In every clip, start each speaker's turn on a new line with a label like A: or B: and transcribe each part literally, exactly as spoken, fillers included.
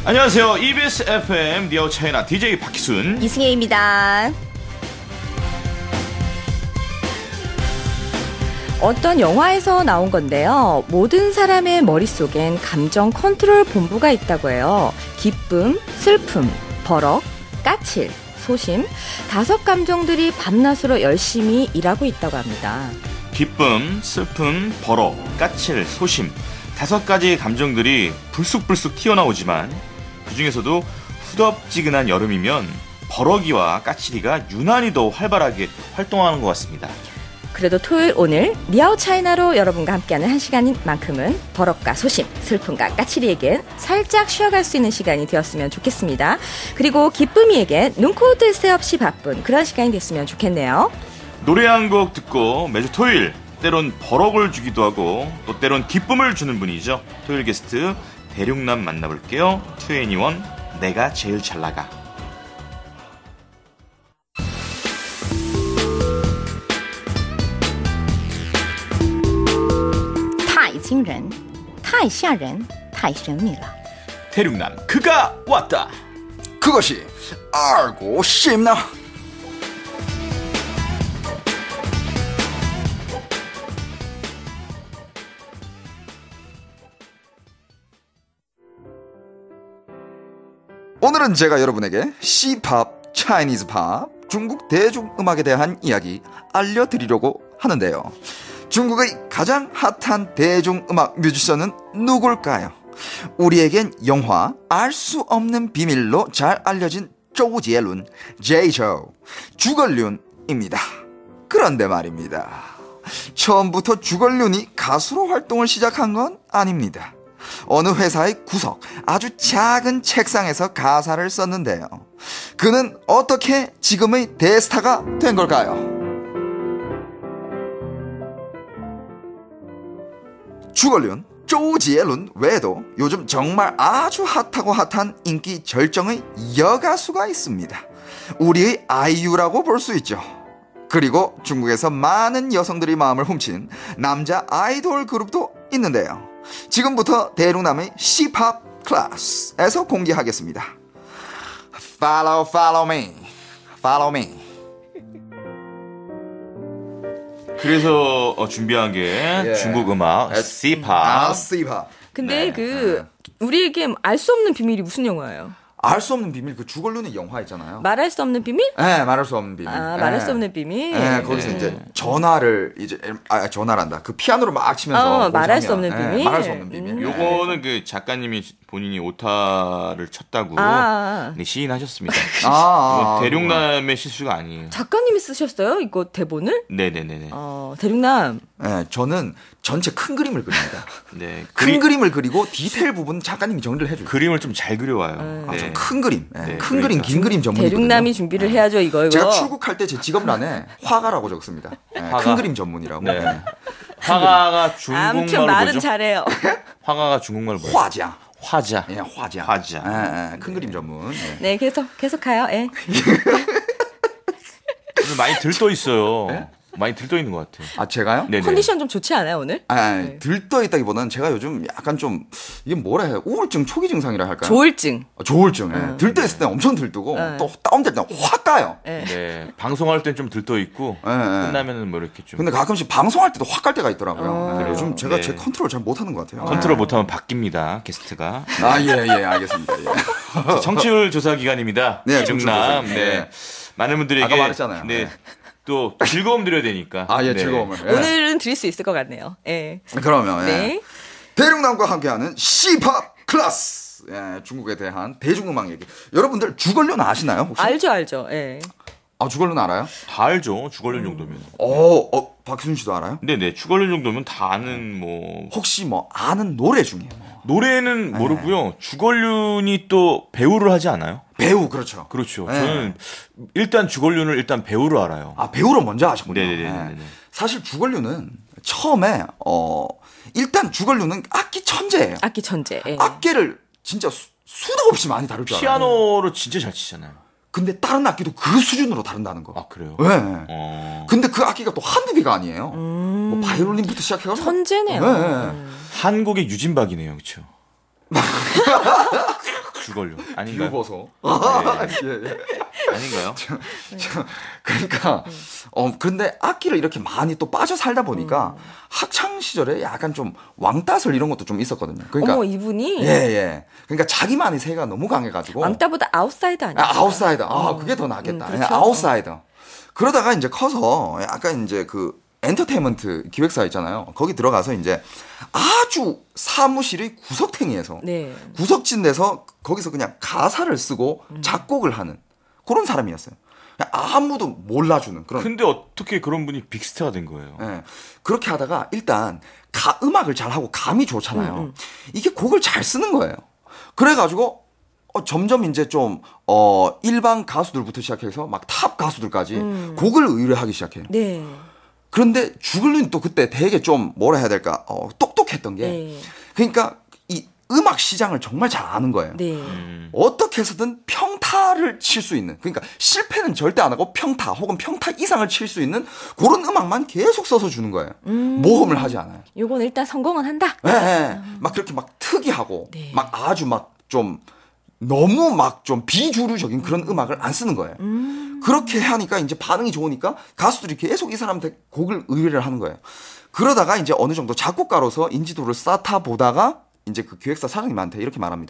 A: 안녕하세요. 이비에스 에프엠 니아오 차이나 디제이 박희순
B: 이승혜입니다. 어떤 영화에서 나온 건데요. 모든 사람의 머릿속엔 감정 컨트롤 본부가 있다고 해요. 기쁨, 슬픔, 버럭, 까칠, 소심, 다섯 감정들이 밤낮으로 열심히 일하고 있다고 합니다.
A: 기쁨, 슬픔, 버럭, 까칠, 소심 다섯 가지 감정들이 불쑥불쑥 튀어나오지만 그 중에서도 후덥지근한 여름이면 버럭이와 까칠이가 유난히 더 활발하게 활동하는 것 같습니다.
B: 그래도 토요일 오늘 니아오 차이나로 여러분과 함께하는 한 시간인 만큼은 버럭과 소심, 슬픔과 까칠이에겐 살짝 쉬어갈 수 있는 시간이 되었으면 좋겠습니다. 그리고 기쁨이에겐 눈코 뜰 새 없이 바쁜 그런 시간이 됐으면 좋겠네요.
A: 노래 한 곡 듣고 매주 토요일 때론 버럭을 주기도 하고 또 때론 기쁨을 주는 분이죠. 토요일 게스트 대륙남 만나볼게요. 투애니원 내가 제일 잘 나가. 대륙남 그가 왔다.
C: 그것이 알고 싶나? 오늘은 제가 여러분에게 C팝, 차이니즈 팝, 중국 대중음악에 대한 이야기 알려드리려고 하는데요. 중국의 가장 핫한 대중음악 뮤지션은 누굴까요? 우리에겐 영화 알 수 없는 비밀로 잘 알려진 조지엘룬, 제이조, 주걸륜입니다. 그런데 말입니다. 처음부터 주걸륜이 가수로 활동을 시작한 건 아닙니다. 어느 회사의 구석 아주 작은 책상에서 가사를 썼는데요. 그는 어떻게 지금의 대스타가 된 걸까요? 주걸륜, 조지엘룬 외에도 요즘 정말 아주 핫하고 핫한 인기 절정의 여가수가 있습니다. 우리의 아이유라고 볼 수 있죠. 그리고 중국에서 많은 여성들이 마음을 훔친 남자 아이돌 그룹도 있는데요. 지금부터 대륙남의 C팝 클래스에서 공개하겠습니다. Follow, follow me, follow me.
A: 그래서 어, 준비한 게
C: 예.
A: 중국 음악 C팝.
C: 아, C팝.
B: 근데
A: 네.
B: 그 우리에게 알 수 없는 비밀이 무슨 영화예요?
C: 알 수 없는 비밀, 그 주걸륜의 영화 있잖아요.
B: 말할 수 없는 비밀?
C: 네, 말할 수 없는 비밀.
B: 아,
C: 네.
B: 말할 수 없는 비밀.
C: 네, 거기서
B: 네.
C: 이제 전화를 이제 아 전화란다. 그 피아노를 막 치면서
B: 어, 말할 수
C: 장면.
B: 없는
C: 네,
B: 비밀.
C: 말할 수 없는 비밀.
B: 음.
A: 요거는 그 작가님이 본인이 오타를 쳤다고
B: 아.
A: 네, 시인하셨습니다.
C: 아, 아,
A: 뭐 대륙남의 실수가 아니에요.
B: 작가님이 쓰셨어요? 이거 대본을?
A: 네네네네.
B: 어, 대륙남.
C: 네, 저는 전체 큰 그림을 그립니다.
A: 네,
C: 큰
A: 그리,
C: 그림을 그리고 디테일 부분 작가님이 정리를 해줘요.
A: 그림을 좀 잘 그려와요.
B: 음.
C: 아,
A: 네.
C: 좀 큰 그림, 네,
A: 네,
C: 큰
A: 그러니까.
C: 그림, 긴 그림 전문이거든요.
B: 대륙남이 준비를 해야죠, 이거, 이거.
C: 제가 출국할 때 제 직업란에 화가라고 적습니다. 네,
A: 화가?
C: 큰 그림 전문이라고.
A: 네.
C: 네.
A: 화가가
B: 아무튼
A: 중국말로
B: 말은
A: 뭐죠?
B: 잘해요.
A: 화가가 중국말로 뭐죠?
C: 화자.
A: 화자.
C: 예, 화자.
A: 화자.
C: 예, 예, 큰 그림 전문. 예.
B: 네, 계속, 계속가요, 예.
A: 오늘 많이 들떠 있어요.
C: 네?
A: 많이 들떠 있는 것 같아요.
C: 아, 제가요?
A: 네네.
B: 컨디션 좀 좋지 않아요, 오늘?
C: 아, 아니,
B: 네.
C: 들떠 있다기보다는 제가 요즘 약간 좀 이게 뭐라 해요? 우울증 초기 증상이라 할까요?
B: 조울증.
C: 아, 조울증. 예. 들떠 있을 때 엄청 들뜨고
B: 네.
C: 또 다운될 때는 확 가요.
B: 예.
A: 네. 방송할 땐 좀 들떠 있고
C: 예, 예.
A: 끝나면은 뭐 이렇게 좀
C: 근데 가끔씩 방송할 때도 확 갈 때가 있더라고요.
B: 어.
C: 네, 요즘 제가
A: 네.
C: 제 컨트롤 잘 못하는 것 같아요.
A: 컨트롤 못하면 바뀝니다. 게스트가.
C: 아, 예, 예, 알겠습니다. 예.
A: 자, 청취율 조사 기간입니다.
C: 네,
A: 대륙남.
C: 청취율 조사.
A: 네.
C: 네.
A: 많은 분들에게
C: 아까 말했잖아요.
A: 네.
C: 네.
A: 또 즐거움 드려야 되니까.
C: 아, 예,
A: 네.
C: 즐거움을. 예.
B: 오늘은 드릴 수 있을 것 같네요. 예.
C: 그러면 예.
B: 네.
C: 대륙남과 함께하는 C팝 클래스. 예, 중국에 대한 대중음악 얘기. 여러분들 주걸륜 아시나요? 혹시?
B: 알죠, 알죠. 예.
C: 아, 주걸륜 알아요?
A: 다 알죠. 주걸륜 정도면.
C: 어, 어, 박순 씨도 알아요?
A: 네네. 주걸륜 정도면 다 아는 뭐
C: 혹시 뭐 아는 노래 중에 뭐
A: 노래는 모르고요. 주걸륜이 또 배우를 하지 않아요?
C: 배우 그렇죠.
A: 그렇죠.
C: 네.
A: 저는 일단 주걸륜을 일단 배우로 알아요.
C: 아, 배우로 먼저 아셨군요.
A: 네네네네.
C: 예. 사실 주걸륜은 처음에 어 일단 주걸륜은 악기 천재예요.
B: 악기 천재. 예.
C: 악기를 진짜 수, 수도 없이 많이 다룰 줄 알아요.
A: 피아노로 진짜 잘 치잖아요.
C: 근데 다른 악기도 그 수준으로 다룬다는 거.
A: 아 그래요?
C: 네.
A: 어...
C: 근데 그 악기가 또 한두 개가 아니에요.
B: 음.
C: 뭐 바이올린부터 시작해가지고
B: 천재네요.
C: 네.
A: 한국의 유진박이네요, 그렇죠? 주걸륜 아닌가요?
C: 비유버섯.
A: 네.
C: 예, 예.
A: 아닌가요?
C: 그러니까 어 근데 악기를 이렇게 많이 또 빠져 살다 보니까
B: 음.
C: 학창 시절에 약간 좀 왕따설 이런 것도 좀 있었거든요. 그러니까
B: 어머 이분이
C: 예, 예. 그러니까 자기만의 세계가 너무 강해가지고
B: 왕따보다 아웃사이더 아니에요?
C: 아, 아웃사이더. 아,
B: 어.
C: 그게 더 낫겠다.
B: 음,
C: 예,
B: 그렇죠?
C: 아웃사이더. 그러다가 이제 커서 약간 이제 그 엔터테인먼트 기획사 있잖아요. 거기 들어가서 이제 아주 사무실의 구석탱이에서
B: 네.
C: 구석진 데서 거기서 그냥 가사를 쓰고 작곡을 하는 그런 사람이었어요. 그냥 아무도 몰라주는 그런.
A: 근데 어떻게 그런 분이 빅스타가 된 거예요?
C: 예. 그렇게 하다가 일단 가, 음악을 잘하고 감이 좋잖아요.
B: 음, 음.
C: 이게 곡을 잘 쓰는 거예요. 그래가지고 어, 점점 이제 좀 어, 일반 가수들부터 시작해서 막 탑 가수들까지
B: 음.
C: 곡을 의뢰하기 시작해요.
B: 네.
C: 그런데 주글룬이 또 그때 되게 좀 뭐라 해야 될까 어, 똑똑했던 게
B: 네.
C: 그러니까 이 음악 시장을 정말 잘 아는 거예요.
B: 네.
A: 음.
C: 어떻게 해서든 평타를 칠 수 있는 그러니까 실패는 절대 안 하고 평타 혹은 평타 이상을 칠 수 있는 그런 음악만 계속 써서 주는 거예요.
B: 음.
C: 모험을 하지 않아요.
B: 요건 일단 성공은 한다.
C: 예, 예. 막 그렇게 막 특이하고
B: 네.
C: 막 아주 막 좀 너무 막 좀 비주류적인 그런 음악을 안 쓰는 거예요.
B: 음.
C: 그렇게 하니까 이제 반응이 좋으니까 가수들이 계속 이 사람한테 곡을 의뢰를 하는 거예요. 그러다가 이제 어느 정도 작곡가로서 인지도를 쌓다 보다가 이제 그 기획사 사장님한테 이렇게 말합니다.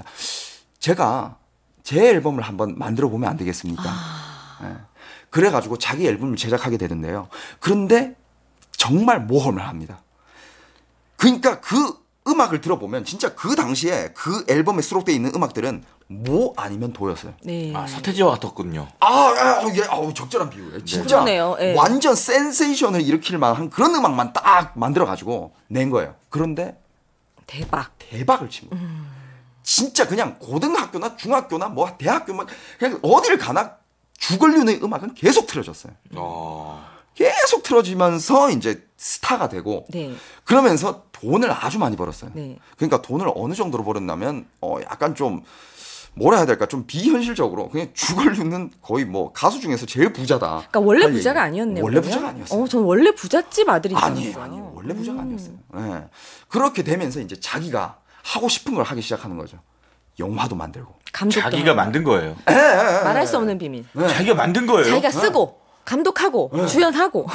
C: 제가 제 앨범을 한번 만들어 보면 안 되겠습니까?
B: 아.
C: 예. 그래가지고 자기 앨범을 제작하게 되는데요. 그런데 정말 모험을 합니다. 그러니까 그 음악을 들어보면 진짜 그 당시에 그 앨범에 수록되어 있는 음악들은 뭐 아니면 도였어요.
B: 네.
A: 아, 서태지와 같았군요.
C: 아, 아, 아, 예, 아우, 적절한 비유예요. 진짜
B: 그러네요, 예.
C: 완전 센세이션을 일으킬 만한 그런 음악만 딱 만들어가지고 낸 거예요. 그런데
B: 대박.
C: 대박을 친 거예요. 진짜 그냥 고등학교나 중학교나 뭐 대학교 뭐 그냥 어디를 가나 주걸륜의 음악은 계속 틀어졌어요.
A: 어.
C: 계속 틀어지면서 이제 스타가 되고
B: 네.
C: 그러면서 돈을 아주 많이 벌었어요.
B: 네.
C: 그러니까 돈을 어느 정도로 벌었냐면 어 약간 좀 뭐라 해야 될까 좀 비현실적으로 그냥 주걸륜은 거의 뭐 가수 중에서 제일 부자다.
B: 그러니까 원래
C: 할
B: 부자가
C: 얘기예요.
B: 아니었네요.
C: 원래
B: 그러면?
C: 부자가 아니었어요.
B: 어, 전 원래 부잣집 아들인 줄
C: 아니에요,
B: 알았어요.
C: 아니에요. 원래 부자가
B: 음.
C: 아니었어요. 예. 그렇게 되면서 이제 자기가 하고 싶은 걸 하기 시작하는 거죠. 영화도 만들고.
B: 감독도
A: 자기가
B: 하고.
A: 만든 거예요.
C: 예, 예, 예.
B: 말할 수 없는 비밀.
C: 네.
A: 자기가 만든 거예요.
B: 자기가 쓰고 감독하고 주연하고.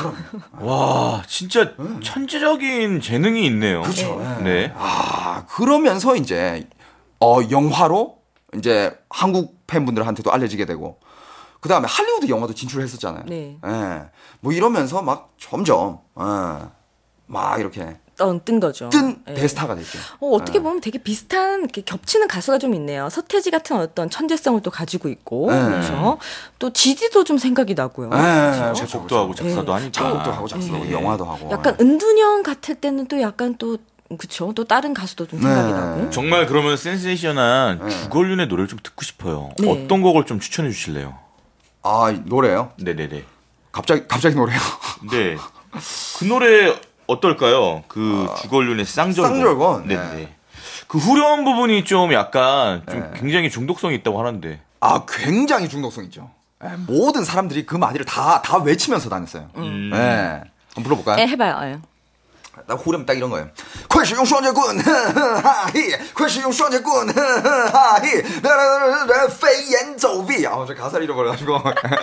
A: 와, 진짜 천재적인 재능이 있네요.
C: 그렇죠. 예.
A: 네.
C: 아, 그러면서 이제 어 영화로 이제 한국 팬분들한테도 알려지게 되고 그 다음에 할리우드 영화도 진출했었잖아요.
B: 네.
C: 예. 뭐 이러면서 막 점점 예. 막 이렇게
B: 어, 뜬 거죠.
C: 뜬
B: 네.
C: 대스타가 됐죠.
B: 어, 어떻게
C: 예.
B: 보면 되게 비슷한 이렇게 겹치는 가수가 좀 있네요. 서태지 같은 어떤 천재성을 또 가지고 있고,
C: 네.
B: 그렇죠. 또 지디도 좀 생각이 나고요.
C: 예,
B: 그렇죠?
C: 그렇죠,
A: 작곡도 하고
C: 그렇죠.
A: 작사도
B: 네.
A: 하니까.
C: 작곡도 하고 작사도 하고
A: 네.
C: 영화도 하고.
B: 약간 은둔형 같을 때는 또 약간 또 그쵸. 또 다른 가수도 좀 생각이
C: 네.
B: 나고.
A: 정말 그러면 센세이션한
C: 네.
A: 주걸륜의 노래를 좀 듣고 싶어요.
B: 네.
A: 어떤 곡을 좀 추천해 주실래요?
C: 아 노래요?
A: 네네네.
C: 갑자기 갑자기 노래요?
A: 네. 그 노래 어떨까요? 그 주걸륜의 쌍절곤.
C: 쌍절곤?
A: 네네.
C: 네.
A: 그 후렴 부분이 좀 약간 좀
C: 네.
A: 굉장히 중독성이 있다고 하는데.
C: 아 굉장히 중독성 있죠. 예, 모든 사람들이 그 마디를 다 다 외치면서 다녔어요.
A: 음.
C: 네. 한번 불러볼까요?
B: 네, 해봐요. 예.
C: 나 후렴 딱 이런 거예요. 快使用双截棍，哈嘿！快使用双截棍，哈嘿！飞檐走壁。啊，저 가사를 잃어버려가지고.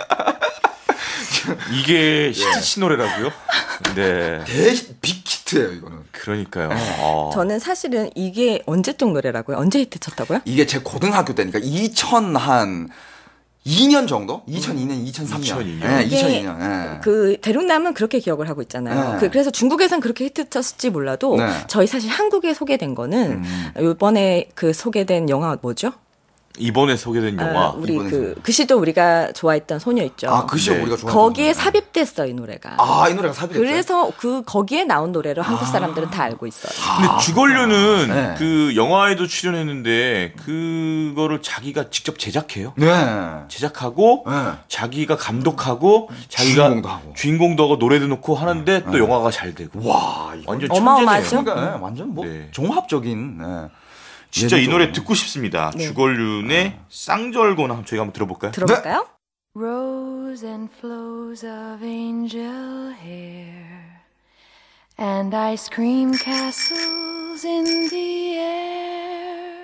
A: 이게 히트치 노래라고요? 네.
C: 대 빅히트예요 이거는.
A: 그러니까요. 어.
B: 저는 사실은 이게 언제적 노래라고요? 언제 히트 쳤다고요?
C: 이게 제 고등학교 때니까 이천 한 이 년 정도? 이천이 년, 이천삼 년.
A: 이천이 년.
C: 네,
B: 이게
C: 이천이 년. 네.
B: 그 대륙남은 그렇게 기억을 하고 있잖아요.
C: 네.
B: 그, 그래서 중국에선 그렇게 히트 쳤을지 몰라도
C: 네.
B: 저희 사실 한국에 소개된 거는
C: 음.
B: 이번에 그 소개된 영화 뭐죠?
A: 이번에 소개된 영화.
B: 아, 우리
C: 이번에
B: 그, 그 시도 우리가 좋아했던 소녀 있죠.
C: 아, 그 시절
A: 네.
C: 우리가 좋아했던
B: 거기에
C: 노래.
B: 삽입됐어 이 노래가.
C: 아, 이 노래가 삽입됐어요?
B: 그래서 그 거기에 나온 노래로 한국 사람들은 다 알고 있어요.
A: 근데 주걸륜은
C: 네.
A: 그 영화에도 출연했는데 그거를 자기가 직접 제작해요.
C: 네.
A: 제작하고
C: 네.
A: 자기가 감독하고 자기가
C: 주인공도 하고.
A: 주인공도 하고 노래도 넣고 하는데 또 영화가 잘 되고.
C: 와, 이거
A: 완전
B: 어마어마하죠?
A: 천재네요.
C: 그러니까 네, 완전 뭐
A: 네.
C: 종합적인. 네.
A: 진짜 이 노래
C: 예술적으로.
A: 듣고 싶습니다.
B: 네.
A: 주걸륜의 쌍절곤 한번 저희가 한번 들어볼까요?
B: 들어볼까요?
D: Rose and flows of angel hair and ice cream castles in the air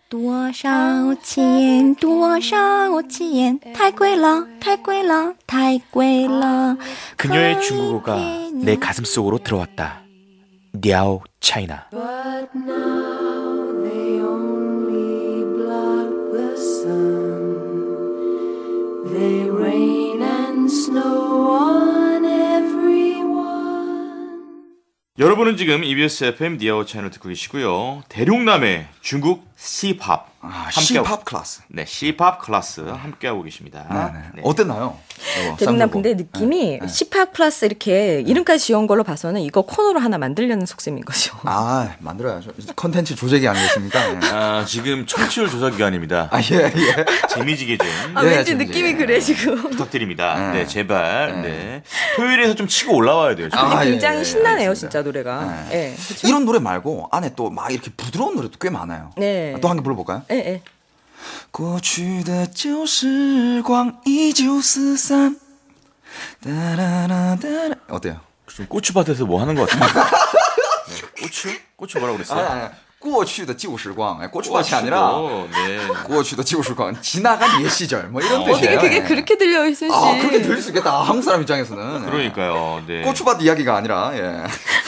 B: 多少钱多少钱太贵了太贵了太贵了
A: 그녀의 중국어가 내 가슴 속으로 들어왔다. 냐오 차이나.
D: But now they only block the sun. They rain and snow on everyone.
A: 여러분은 지금 이비에스 에프엠 니아오 채널 듣고 계시고요. 대륙남의 중국 C팝
C: 아,
A: 함께
C: C팝 클래스.
A: 네, C팝 클래스 함께하고 계십니다.
C: 네네.
A: 네.
C: 어땠나요?
B: 대륙남 근데 느낌이
C: 네.
B: 시팝 플러스 이렇게 이름까지 지은 걸로 봐서는 이거 코너로 하나 만들려는 속셈인 거죠.
C: 아, 만들어야죠. 컨텐츠 조제기 아니겠습니까? 네.
A: 아, 지금 청취율 조사 기간입니다.
C: 아, 예, 예.
A: 재미지게 좀
B: 아,
C: 네,
B: 왠지
C: 좀
B: 느낌이
C: 이제,
B: 그래 지금.
A: 부탁드립니다.
C: 네.
A: 네, 제발.
C: 네.
A: 네. 토요일에서 좀 치고 올라와야 돼요. 지금.
C: 아, 예,
B: 굉장히
C: 예,
B: 신나네요,
C: 알겠습니다.
B: 진짜 노래가.
C: 네.
B: 예. 그쵸?
C: 이런 노래 말고 안에 또 막 이렇게 부드러운 노래도 꽤 많아요.
B: 네.
C: 또 한 개 불러볼까요?
B: 예, 예.
C: 过去的旧时光依旧四散 따라라따라. 어때요?
A: 좀 고추밭에서 뭐 하는 것 같은데. 네. 고추? 고추 뭐라고 그랬어요?
C: 아니, 아니, 过去的旧时光. 고추밭이 아니라
A: 네.
C: 过去的旧时光. 지나간 옛 시절. 뭐 이런 뜻이에요.
B: 어떻게 그게
C: 네.
B: 그렇게 들려 있을지.
C: 아, 그렇게 들릴 수 있겠다. 한국 사람 입장에서는.
A: 그러니까요. 네.
C: 고추밭 이야기가 아니라, 예.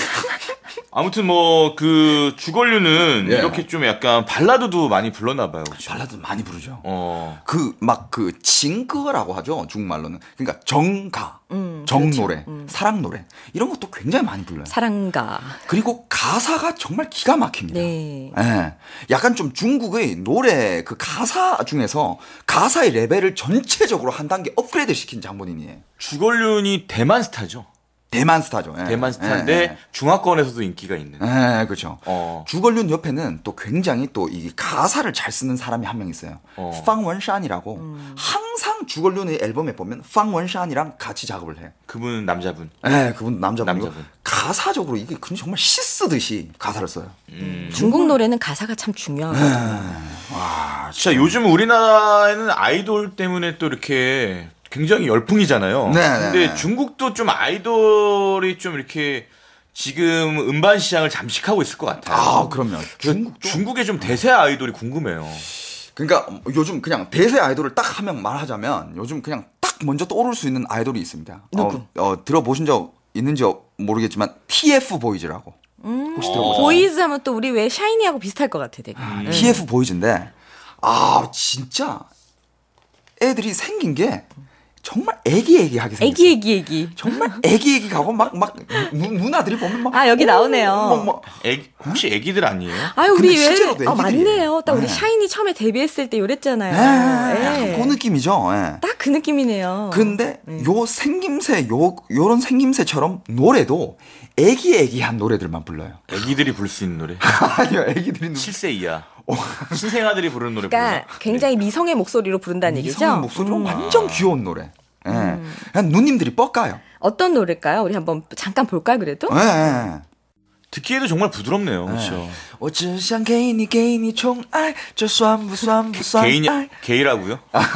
A: 아무튼 뭐 그 주걸류는
C: 예.
A: 이렇게 좀 약간 발라드도 많이 불렀나 봐요. 그렇죠?
C: 발라드 많이 부르죠.
A: 어.
C: 그, 막 그, 징거라고 하죠. 중국말로는. 그러니까 정가,
B: 음,
C: 정노래,
B: 그렇죠. 음.
C: 사랑노래. 이런 것도 굉장히 많이 불러요.
B: 사랑가.
C: 그리고 가사가 정말 기가 막힙니다.
B: 네.
C: 예. 약간 좀 중국의 노래 그 가사 중에서 가사의 레벨을 전체적으로 한 단계 업그레이드 시킨 장본인이에요.
A: 주걸륜이 대만 스타죠.
C: 대만 스타죠. 예.
A: 대만 스타인데
C: 예, 예.
A: 중화권에서도 인기가 있는.
C: 예, 그렇죠.
A: 어.
C: 주걸륜 옆에는 또 굉장히 또 이 가사를 잘 쓰는 사람이 한 명 있어요.
A: 어.
C: 방원샨이라고
B: 음.
C: 항상 주걸륜의 앨범에 보면 방원샨이랑 같이 작업을 해요.
A: 그분은 남자분.
C: 예, 그분 남자분이고
A: 남자분.
C: 가사적으로 이게 그냥 정말 시 쓰듯이 가사를 써요.
A: 음.
B: 중국 노래는 가사가 참 중요하거든요.
C: 와,
A: 진짜 요즘 우리나라에는 아이돌 때문에 또 이렇게 굉장히 열풍이잖아요.
C: 네,
A: 근데
C: 네, 네.
A: 중국도 좀 아이돌이 좀 이렇게 지금 음반 시장을 잠식하고 있을 것 같아요.
C: 아, 그럼요.
A: 중국
C: 중국도
A: 중국의 좀 대세 아이돌이 궁금해요.
C: 그러니까 요즘 그냥 대세 아이돌을 딱 하면 말하자면 요즘 그냥 딱 먼저 떠오를 수 있는 아이돌이 있습니다.
B: 누구?
C: 어, 어, 들어보신 적 있는지 모르겠지만 티에프 보이즈라고. 혹시 들어보셨어요?
B: 보이즈 하면 또 우리 왜 샤이니하고 비슷할 것 같아, 되게. 네.
C: 티에프 보이즈인데 아 진짜 애들이 생긴 게 정말 애기애기하게 생겼어요.
B: 애기, 애기, 애기.
C: 정말 애기애기하고 막 막 누나들이 보면 막
B: 아, 여기
C: 오,
B: 나오네요.
C: 막, 막.
A: 애기, 혹시 애기들 아니에요?
B: 아유,
C: 근데
B: 우리 왜.
C: 실제로도
B: 아,
C: 애기들이에요.
B: 맞네요. 딱 우리
C: 네.
B: 샤이니 처음에 데뷔했을 때 요랬잖아요.
C: 예,
B: 예.
C: 약간 그 느낌이죠. 예.
B: 딱 그 느낌이네요.
C: 근데 요 생김새 요 요런 생김새처럼 노래도 애기애기한 노래들만 불러요.
A: 애기들이 부를 수 있는 노래.
C: 아니요, 애기들이
A: 칠 세 이하. 신생아들이 부르는 노래
B: 그러니까
A: 불러.
B: 굉장히 미성의 목소리로 부른다는 얘기죠.
C: 이성의 목소리로
B: 음.
C: 완전 귀여운 노래. 예. 그냥 누님들이 뻑가요.
B: 어떤 노래일까요? 우리 한번 잠깐 볼까요, 그래도?
C: 예, 예.
A: 듣기에도 정말 부드럽네요. 그렇죠.
C: 我只想给你给你宠爱这算不算不算
A: 개인
C: 爱
A: 게이라고요?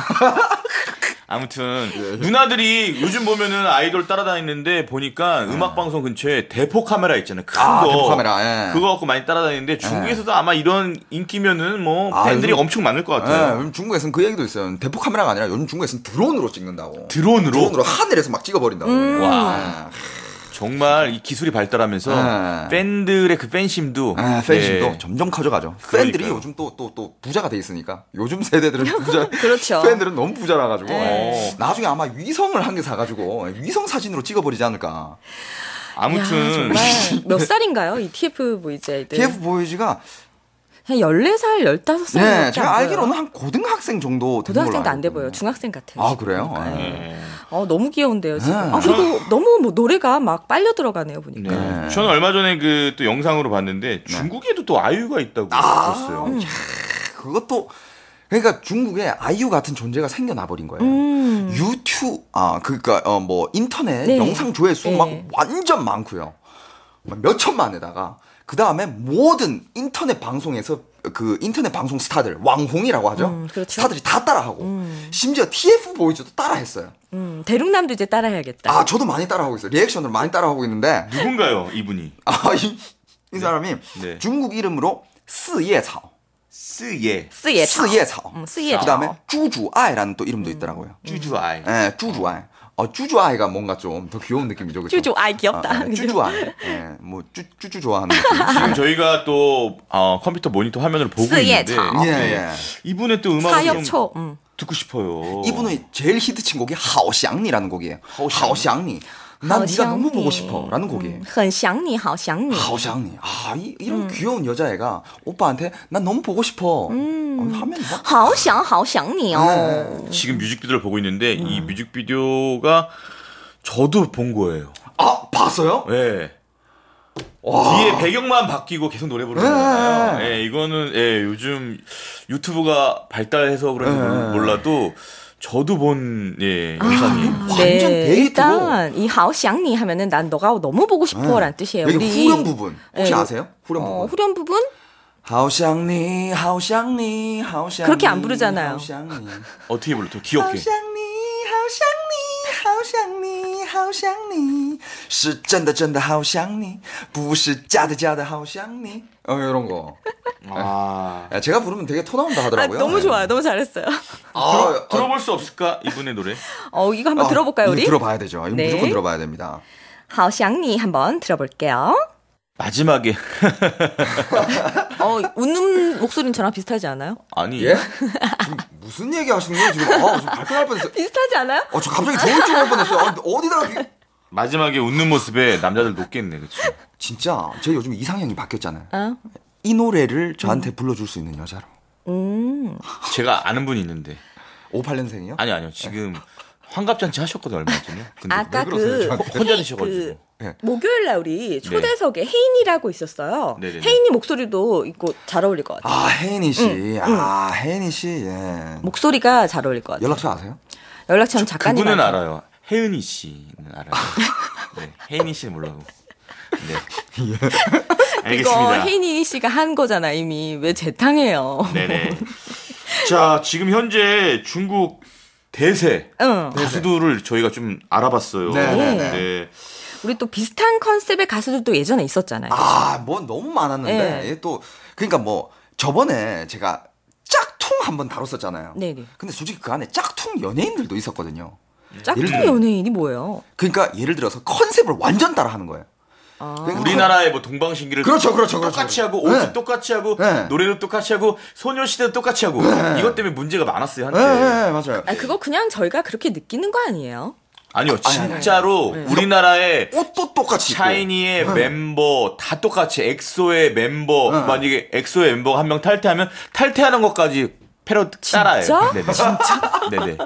A: 아무튼 누나들이 요즘 보면은 아이돌 따라다니는데 보니까 음악 방송 근처에 대포 카메라 있잖아요. 큰
C: 아,
A: 거.
C: 대포 카메라, 예.
A: 그거 갖고 많이 따라다니는데 중국에서도 아마 이런 인기면은 뭐
C: 아,
A: 팬들이
C: 요즘-
A: 엄청 많을 것
C: 예,
A: 같아요.
C: 요즘 중국에서는 그 얘기도 있어요. 대포 카메라가 아니라 요즘 중국에서는 드론으로 찍는다고.
A: 드론으로?
C: 드론으로 하늘에서 막 찍어버린다고.
A: 와.
C: 예.
A: 정말 이 기술이 발달하면서
C: 네.
A: 팬들의 그 팬심도
C: 아, 팬심도
A: 네.
C: 점점 커져가죠.
A: 그러니까요.
C: 팬들이 요즘 또 또 또 부자가 돼 있으니까 요즘 세대들은 부자,
B: 그렇죠.
C: 팬들은 너무 부자라 가지고
B: 네.
C: 나중에 아마 위성을 한 개 사가지고 위성 사진으로 찍어버리지 않을까.
A: 아무튼
B: 야, 정말 몇 살인가요? 이 티에프 보이즈 아이들.
C: 티에프 보이즈가
B: 한 열네 살, 열다섯 살.
C: 네, 제가 알기로는 한 고등학생 정도 되는 걸로
B: 고등학생도 안 돼
C: 알고
B: 보여요.
C: 있거든요.
B: 중학생 같아요.
C: 아,
B: 지금.
C: 그래요?
B: 네.
A: 네.
B: 어, 너무 귀여운데요, 지금.
C: 네.
B: 아, 그리고 너무 뭐 노래가 막 빨려 들어가네요, 보니까.
A: 네. 저는 얼마 전에 그 또 영상으로 봤는데 중국에도 또 아이유가 있다고 들었어요.
B: 음.
C: 그것도 그러니까 중국에 아이유 같은 존재가 생겨나 버린 거예요.
B: 음.
C: 유튜브 아 그러니까 어 뭐 인터넷
B: 네.
C: 영상 조회수
B: 네.
C: 막 완전 많고요. 막 몇 천만에다가 그 다음에 모든 인터넷 방송에서 그 인터넷 방송 스타들 왕홍이라고 하죠.
B: 음, 그렇죠.
C: 스타들이 다 따라하고
B: 음.
C: 심지어 티에프 보이즈도 따라했어요.
B: 음, 대륙남도 이제 따라해야겠다.
C: 아 저도 많이 따라하고 있어요. 리액션을 많이 따라하고 있는데
A: 누군가요, 이분이?
C: 아 이 이 사람이
A: 네.
C: 중국 이름으로 스예차오
A: 스예.
B: 스예草.
C: 스예草.
B: 음, 스예
C: 그다음에
B: 草.
C: 쭈주아이라는 또 이름도 있더라고요.
A: 쭈주아이.
C: 예, 쭈주아이. 어, 쭈주아이가 뭔가 좀 더 귀여운 느낌이죠. 그렇죠?
B: 쭈주아이 귀엽다.
C: 아,
B: 그죠?
C: 쭈주아이. 예, 뭐 쭈, 쭈쭈 좋아하는 느낌.
A: 지금 저희가 또 어, 컴퓨터 모니터 화면을 보고 있는데
B: 스예草.
C: 예, 예.
A: 이분의 또 음악을 좀
B: 사엽초. 음.
A: 듣고 싶어요.
C: 이분의 제일 히트친 곡이 하오샹니라는 곡이에요.
A: 하오샹니.
C: 하오샹니. 난 네가 너무 보고 싶어라는 곡이에요.
B: 很想你好想你.
C: 하오샹니. 아, 이, 이런 귀여운 여자애가 오빠한테 난 너무 보고 싶어. 음. 하면 막
B: 好想好想你哦.
C: 네.
A: 지금 뮤직비디오를 보고 있는데 이 뮤직비디오가 저도 본 거예요.
C: 아, 봤어요?
A: 네. 뒤에 배경만 바뀌고 계속 노래 부르는 거잖아요.
C: 네.
A: 예, 이거는 예, 요즘 유튜브가 발달해서 그런지
C: 네.
A: 몰라도 저도 본 예, 영상이에요.
C: 완전 데이트고.
B: 네, 일단 이 好想你 하면은 난 너가 너무 보고 싶어라는 뜻이에요.
C: 여기
B: 우리
C: 후렴 부분 혹시
B: 네.
C: 아세요? 후렴
B: 어,
C: 부분.
B: 후렴 부분?
C: 하오샹니, 하오샹니, 하오샹니.
B: 그렇게 안 부르잖아요.
C: 하오샹니.
A: 어떻게 불러? 더 귀엽게.
C: 好想你，好想你，好想你，好想你，是真的真的好想你，不是假的假的好想你。 어, 이런 거.
A: 아.
C: 야, 제가 부르면 되게 토 나온다
B: 아,
C: 하더라고요.
B: 너무 좋아요. 너무 잘했어요.
C: 아,
A: 들어, 들어볼 수 없을까? 이분의 노래.
B: 어, 이거 한번
C: 아,
B: 들어볼까요,
C: 이거
B: 우리?
C: 들어봐야 되죠. 이거
B: 네.
C: 무조건 들어봐야 됩니다.
B: 好想你 한번 들어볼게요.
A: 마지막에
B: 어, 웃는 목소리는 저랑 비슷하지 않아요?
A: 아니
C: 예? 지금 무슨 얘기 하시는 거예요, 지금? 아, 저 발끈할 뻔했어요.
B: 비슷하지 않아요?
C: 어, 저 갑자기 조울증 할 뻔했어요. 아, 어디다가. 이게-
A: 마지막에 웃는 모습에 남자들 높겠네, 그렇죠?
C: 진짜, 제 요즘 이상형이 바뀌었잖아요.
B: 어?
C: 이 노래를 저한테 불러줄 수 있는 여자로.
B: 음.
A: 제가 아는 분이 있는데
C: 오십팔 년생이요?
A: 아니 아니요 지금 환갑잔치 하셨거든요 얼마 전에. 근데
B: 아까
C: 왜 그러세요,
B: 그
C: 저한테?
A: 혼자
B: 혜인-
A: 드셔가지고.
B: 그
C: 네.
B: 목요일 날 우리 초대석에 혜인이라고 있었어요.
A: 네네네.
B: 혜인이 목소리도 있고 잘 어울릴 것 같아요.
C: 아, 혜인이 씨. 아, 혜인이 씨. 예.
B: 목소리가 잘 어울릴 것 같아요.
C: 연락처 아세요?
B: 연락처는 작가님.
A: 그분은 알아요. 혜은이 씨는 알아요. 네, 혜인이 씨는 몰라요. 네.
B: 이거
A: 알겠습니다.
B: 혜인이 씨가 한 거잖아 이미. 왜 재탕해요?
A: 네네. 자, 지금 현재 중국 대세
B: 응.
A: 가수들을 저희가 좀 알아봤어요.
C: 네네네.
A: 네.
B: 우리 또 비슷한 컨셉의 가수들도 예전에 있었잖아요.
C: 아, 뭐 너무 많았는데.
B: 네.
C: 얘 또, 그러니까 뭐, 저번에 제가 짝퉁 한번 다뤘었잖아요.
B: 네네.
C: 근데 솔직히 그 안에 짝퉁 연예인들도 있었거든요.
B: 짝퉁
C: 예를 들면-
B: 연예인이 뭐예요?
C: 그러니까 예를 들어서 컨셉을 완전 따라 하는 거예요.
B: 아.
C: 그러니까
A: 우리나라의 뭐 동방신기를
C: 그렇죠, 그렇죠, 그렇죠,
A: 똑같이
C: 그렇죠.
A: 하고 옷도
C: 네.
A: 똑같이 하고
C: 네.
A: 노래도 똑같이 하고 소녀시대도 똑같이 하고 이것 때문에 문제가 많았어요 한때.
C: 네, 네, 맞아요.
B: 아 그거 그냥 저희가 그렇게 느끼는 거 아니에요?
A: 아니요
C: 아니, 아니,
A: 진짜로
B: 아니.
A: 우리나라의
C: 옷도 똑같이 입고.
A: 샤이니의
C: 네.
A: 멤버 다 똑같이 엑소의 멤버
C: 네.
A: 만약에 엑소의 멤버가 한 명 탈퇴하면 탈퇴하는 것까지 패러 따라해요. 네네. 진짜? 네네.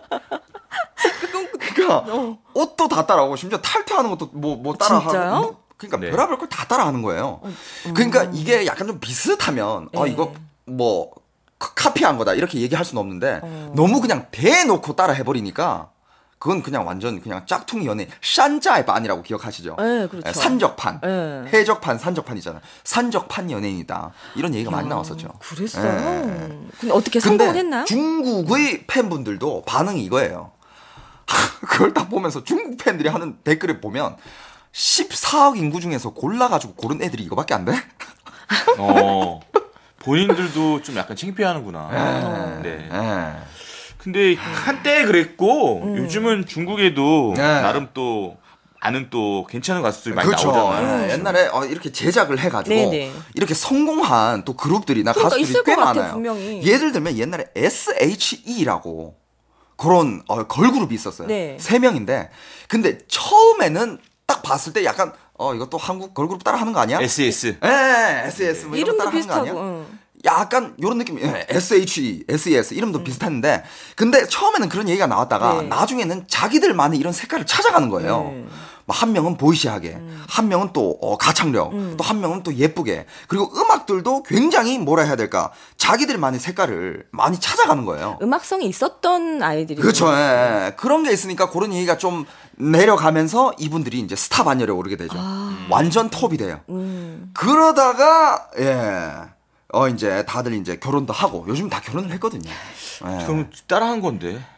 C: 그러니까 옷도 다 따라하고 심지어 탈퇴하는 것도 뭐 뭐 따라하고.
B: 진짜요?
C: 뭐, 그러니까
A: 네.
C: 별의별 걸 다 따라하는 거예요. 그러니까 이게 약간 좀 비슷하면 아
B: 네.
C: 이거 뭐 카- 카피한 거다 이렇게 얘기할 수는 없는데 너무 그냥 대놓고 따라 해버리니까 그건 그냥 완전 그냥 짝퉁 연예 샨짜의 반이라고 기억하시죠?
B: 네, 그렇죠.
C: 예, 산적판,
B: 네.
C: 해적판, 산적판이잖아요. 산적판 연예인이다 이런 얘기가 많이 나왔었죠.
B: 그랬어요.
C: 예.
B: 근데 어떻게
C: 근데
B: 성공을 했나요?
C: 중국의 팬분들도 반응이 이거예요. 그걸 딱 보면서 중국 팬들이 하는 댓글을 보면 십사억 인구 중에서 골라가지고 고른 애들이 이거밖에 안 돼?
A: 어 본인들도 좀 약간 창피하는구나.
C: 예.
A: 네.
C: 예.
A: 근데 한때 그랬고
B: 음.
A: 요즘은 중국에도
C: 네.
A: 나름 또 아는 또 괜찮은 가수들이 많이
C: 그렇죠.
A: 나오잖아요.
C: 예, 옛날에 어, 이렇게 제작을 해가지고
B: 네네.
C: 이렇게 성공한 또 그룹들이나
B: 그러니까
C: 가수들이
B: 있을
C: 꽤
B: 것 같아,
C: 많아요.
B: 분명히.
C: 예를 들면 옛날에 에스에이치이라고 그런 어, 걸그룹이 있었어요.
B: 네.
C: 세 명인데 근데 처음에는 딱 봤을 때 약간 어 이것도 한국 걸그룹 따라하는 거 아니야?
A: 에스이에스.
C: 예, 에스이에스 뭐 이런 거
B: 이름도
C: 따라하는 거
B: 비슷하고.
C: 아니야?
B: 응.
C: 약간 이런 느낌, 예, 에스에이치, 에스이에스 이름도 비슷했는데, 근데 처음에는 그런 얘기가 나왔다가
B: 네.
C: 나중에는 자기들만의 이런 색깔을 찾아가는 거예요.
B: 네.
C: 뭐 한 명은 보이시하게,
B: 음.
C: 한 명은 또 어, 가창력, 또 한 명은 또 예쁘게, 그리고 음악들도 굉장히 뭐라 해야 될까, 자기들만의 색깔을 많이 찾아가는 거예요.
B: 음악성이 있었던 아이들이.
C: 그렇죠. 예. 그런 게 있으니까 그런 얘기가 좀 내려가면서 이분들이 이제 스타 반열에 오르게 되죠. 완전 톱이 돼요.
B: 아. 음.
C: 그러다가 예. 어 이제 다들 이제 결혼도 하고 요즘 다 결혼을 했거든요. 예.
A: 그럼 따라한 건데.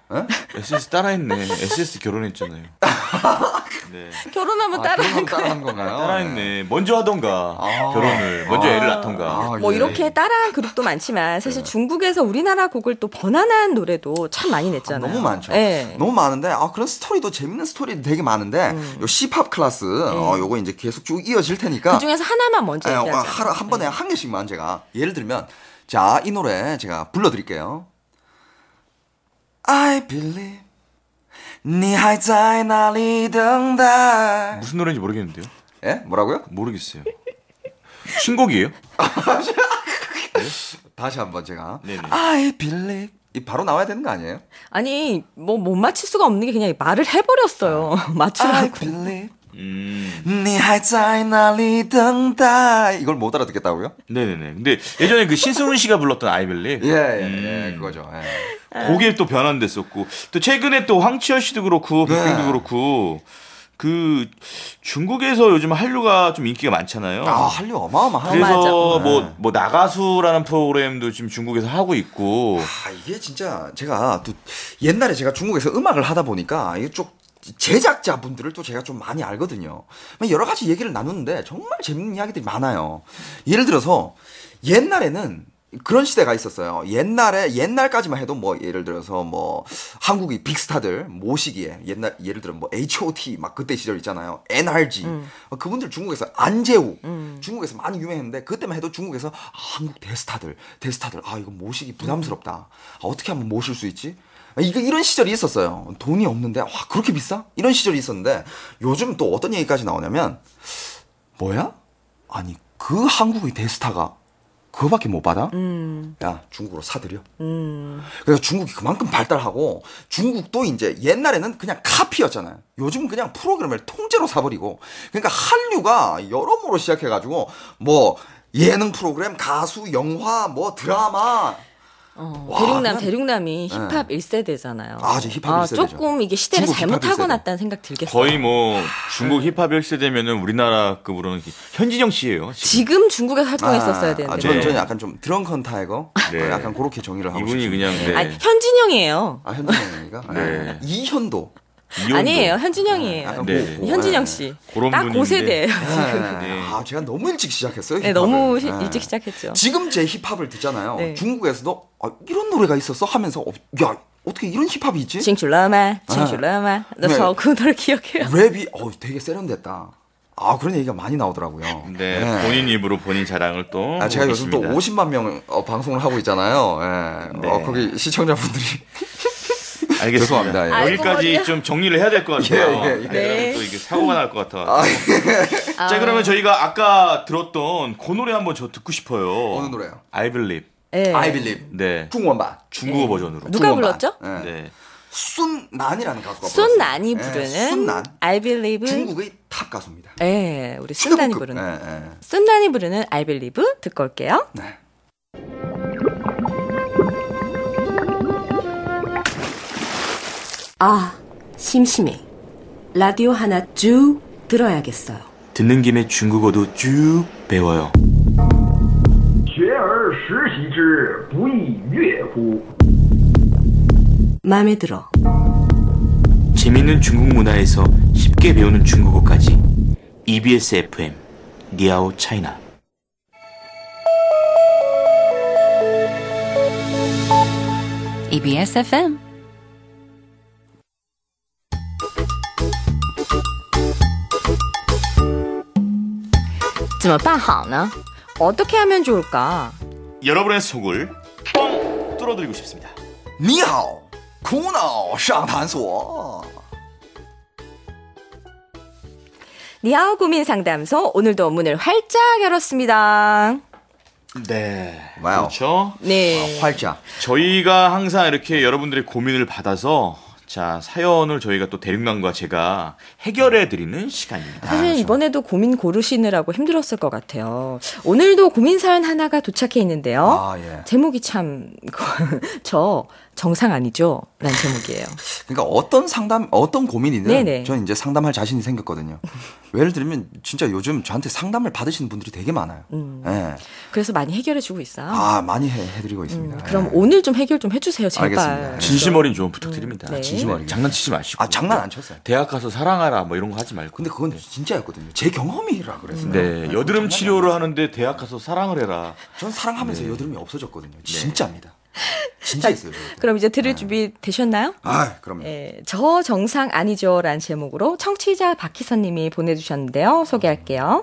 C: 에?
A: 에스에스 따라했네. 에스에스 결혼했잖아요. 네.
B: 결혼하면
C: 아,
B: 따라
C: 그런 따라한 건가요?
A: 따라했네. 먼저 하던가
C: 아.
A: 결혼을 먼저
C: 아.
A: 애를 낳던가.
C: 아,
B: 뭐
C: 예.
B: 이렇게 따라한 그룹도 많지만 사실 중국에서 우리나라 곡을 또 번안한 노래도 참 많이 냈잖아요.
C: 너무 많죠.
B: 네.
C: 너무 많은데 아 그런 스토리도 재밌는 스토리 되게 많은데
B: 음.
C: 요 C팝 클래스 어, 요거 이제 계속 쭉 이어질 테니까
B: 그 중에서 하나만 먼저
C: 예, 어,
B: 얘기하자.
C: 하, 한 번에 한 개씩만 제가 예를 들면 자 이 노래 제가 불러드릴게요. I believe 你还在哪里等待
A: 무슨 노래인지 모르겠는데요.
C: 예? 뭐라고요?
A: 모르겠어요. 신곡이에요?
C: 다시 한번 제가
A: 네네.
C: I believe 이 바로 나와야 되는 거 아니에요?
B: 아니 뭐 못 맞힐 수가 없는 게 그냥 말을 해버렸어요.
C: I
B: 맞추라고.
C: believe
A: 음.
C: 你还在哪里等待 이걸 못 알아듣겠다고요?
A: 네네네. 근데 예전에 그 신승훈 씨가 불렀던 I Believe.
C: 예예 예,
A: 음.
C: 예, 그거죠. 예.
A: 곡에 또 변환됐었고 또 최근에 또 황치열 씨도 그렇고 백병도
C: 네.
A: 그렇고 그 중국에서 요즘 한류가 좀 인기가 많잖아요.
C: 아 한류 어마어마하죠.
A: 그래서
B: 맞아.
A: 뭐, 뭐 나가수라는 프로그램도 지금 중국에서 하고 있고.
C: 아 이게 진짜 제가 또 옛날에 제가 중국에서 음악을 하다 보니까 이게 좀 제작자분들을 또 제가 좀 많이 알거든요. 여러 가지 얘기를 나누는데 정말 재밌는 이야기들이 많아요. 예를 들어서 옛날에는 그런 시대가 있었어요. 옛날에 옛날까지만 해도 뭐 예를 들어서 뭐 한국의 빅스타들 모시기에 옛날 예를 들어 뭐 에이치 오 티 막 그때 시절 있잖아요. 엔 알 지
B: 음.
C: 그분들 중국에서 안재우
B: 음.
C: 중국에서 많이 유명했는데 그때만 해도 중국에서 아, 한국 대스타들 대스타들 아 이거 모시기 부담스럽다. 아, 어떻게 하면 모실 수 있지? 아, 이거 이런 시절이 있었어요. 돈이 없는데 와 그렇게 비싸? 이런 시절이 있었는데 요즘 또 어떤 얘기까지 나오냐면 뭐야? 아니 그 한국의 대스타가 그거밖에 못 받아?
B: 음,
C: 야 중국으로 사들여.
B: 음.
C: 그래서 중국이 그만큼 발달하고 중국도 이제 옛날에는 그냥 카피였잖아요. 요즘은 그냥 프로그램을 통째로 사버리고 그러니까 한류가 여러모로 시작해가지고 뭐 예능 프로그램, 가수, 영화, 뭐 드라마
B: 어,
C: 와,
B: 대륙남,
C: 그냥-
B: 대륙남이 힙합 일 세대잖아요.
C: 아, 저 힙합 일 세대죠.
B: 조금 이게 시대를
C: 중국 힙합 일
B: 잘못하고
C: 세대.
B: 났다는 생각 들겠어요.
A: 거의 뭐 중국 힙합 일 세대면은 우리나라급으로는 현진영 씨예요. 지금.
B: 지금 중국에서 활동했었어야 되는데.
C: 아, 저는,
A: 네.
C: 저는 약간 좀 드렁컨 타이거
A: 네.
C: 약간 그렇게 정의를 하고
A: 이분이
C: 싶습니다.
A: 그냥 네.
B: 아니, 현진영이에요.
C: 아 현진영이가
A: 네.
C: 이현도
A: 이혼도.
B: 아니에요, 현진영이에요.
C: 약간
A: 네.
C: 고-
B: 현진영
C: 네.
B: 씨.
A: 그런
B: 딱
A: 분인데.
B: 그 세대예요.
C: 네.
A: 네.
C: 아 제가 너무 일찍 시작했어요.
B: 네,
C: 힙합을.
B: 너무 시-
C: 네.
B: 일찍 시작했죠.
C: 지금 제 힙합을 듣잖아요.
B: 네.
C: 중국에서도 아, 이런 노래가 있었어 하면서 어, 야 어떻게 이런 힙합이 있지?
B: 칭출러마, 칭출러마.
C: 네.
B: 저 그 노래 기억해요.
C: 랩이 어 되게 세련됐다. 아 그런 얘기가 많이 나오더라고요.
A: 네, 본인 입으로 본인 자랑을 또.
C: 아, 제가
A: 하고
C: 요즘 또
A: 있습니다.
C: 오십만 명 어, 방송을 하고 있잖아요. 예.
A: 네.
C: 어, 거기 시청자분들이
A: 알겠습니다.
C: 죄송합니다. 예.
B: 아이고,
A: 여기까지
B: 머리야.
A: 좀 정리를 해야 될 것 같아요.
C: 예, 예, 예.
A: 네.
B: 네.
A: 또 이게 사고가 날 것 같아.
C: 아,
A: 자, 그러면 저희가 아까 들었던 그 노래 한번 저 듣고 싶어요.
C: 어느 노래요?
A: I Believe.
B: 네.
C: I believe
A: 네.
C: 중원반
A: 중국어 버전으로.
B: 누가
C: 중원반.
B: 불렀죠?
C: 예.
A: 네.
C: 순난이라는 가수가
B: 순난이
C: 불렀어요.
B: 부르는
C: 예, 순난
B: I Believe.
C: 중국의 탑 가수입니다.
B: 네, 우리 순난이
C: 최고급.
B: 부르는.
C: 예, 예.
B: 순난이 부르는 I Believe 듣고 올게요.
C: 네.
E: 아, 심심해. 라디오 하나 쭉 들어야겠어요.
A: 듣는 김에 중국어도 쭉 배워요.
F: 学而时习之，不亦乐乎？
E: 마음에 들어.
A: 재밌는 중국 문화에서 쉽게 배우는 중국어까지. 이비에스 에프엠 니아오 차이나.
G: 이비에스 에프엠
B: 怎么办好呢? 어떻게 하면 좋을까?
A: 여러분의 속을 뻥 뚫어드리고 싶습니다.
C: 你好，苦恼上谈所。
B: 니아오 고민 상담소 오늘도 문을 활짝 열었습니다.
A: 네.
C: 와우.
A: 그렇죠.
B: 네.
C: 활짝.
A: 저희가 항상 이렇게 여러분들의 고민을 받아서 자, 사연을 저희가 또 대륙남과 제가 해결해 드리는 시간입니다.
B: 사실 이번에도 고민 고르시느라고 힘들었을 것 같아요. 오늘도 고민 사연 하나가 도착해 있는데요.
C: 아 예.
B: 제목이 참 저 정상 아니죠? 라는 제목이에요.
C: 그러니까 어떤 상담, 어떤 고민이든
B: 네네.
C: 저는 이제 상담할 자신이 생겼거든요. 예를 들면 진짜 요즘 저한테 상담을 받으시는 분들이 되게 많아요.
B: 음.
C: 네.
B: 그래서 많이 해결해주고 있어요.
C: 아, 많이 해, 해드리고 있습니다.
B: 음, 그럼
C: 네.
B: 오늘 좀 해결 좀 해주세요, 제발.
C: 알겠습니다.
A: 진심 어린 조언 부탁드립니다.
B: 음, 네.
A: 진심 어린. 장난치지 마시고.
C: 아, 장난 안 쳤어요.
A: 대학 가서 사랑하라 뭐 이런 거 하지 말고.
C: 근데 그건 진짜였거든요. 제 경험이라 그랬어요.
A: 네, 여드름 치료를 하는데 대학 가서 사랑을 해라.
C: 전 사랑하면서
A: 네.
C: 여드름이 없어졌거든요. 진짜입니다. 진짜 있어요. 저도.
B: 그럼 이제 들을 준비 되셨나요?
C: 아, 그럼요.
B: 예, 저 정상 아니죠 라는 제목으로 청취자 박희선 님이 보내주셨는데요. 소개할게요.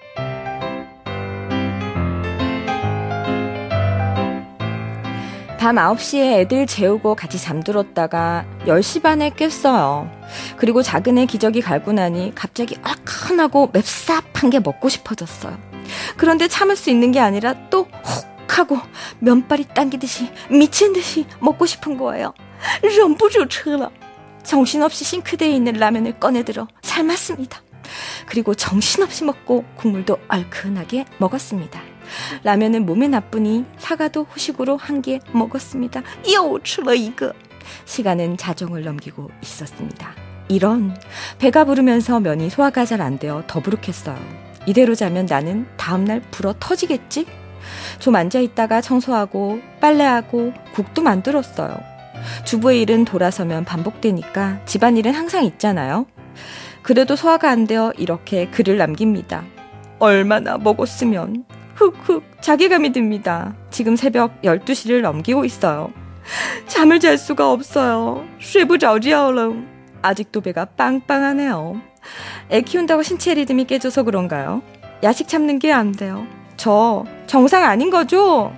B: 밤 아홉 시에 애들 재우고 같이 잠들었다가 열 시 반에 깼어요. 그리고 작은 애 기저귀 갈고 나니 갑자기 얼큰하고 맵삽한 게 먹고 싶어졌어요. 그런데 참을 수 있는 게 아니라 또 훅 하고 면발이 당기듯이 미친 듯이 먹고 싶은 거예요. 忍不住吃了. 정신없이 싱크대에 있는 라면을 꺼내들어 삶았습니다. 그리고 정신없이 먹고 국물도 얼큰하게 먹었습니다. 라면은 몸에 나쁘니 사과도 후식으로 한 개 먹었습니다. 又吃了一个. 시간은 자정을 넘기고 있었습니다. 이런, 배가 부르면서 면이 소화가 잘 안 되어 더부룩했어요. 이대로 자면 나는 다음날 불어 터지겠지? 좀 앉아있다가 청소하고 빨래하고 국도 만들었어요. 주부의 일은 돌아서면 반복되니까 집안일은 항상 있잖아요. 그래도 소화가 안 되어 이렇게 글을 남깁니다. 얼마나 먹었으면. 흑흑 자괴감이 듭니다. 지금 새벽 열두 시를 넘기고 있어요. 잠을 잘 수가 없어요. 睡不着觉了. 아직도 배가 빵빵하네요. 애 키운다고 신체 리듬이 깨져서 그런가요? 야식 참는 게 안 돼요. 저 정상 아닌 거죠?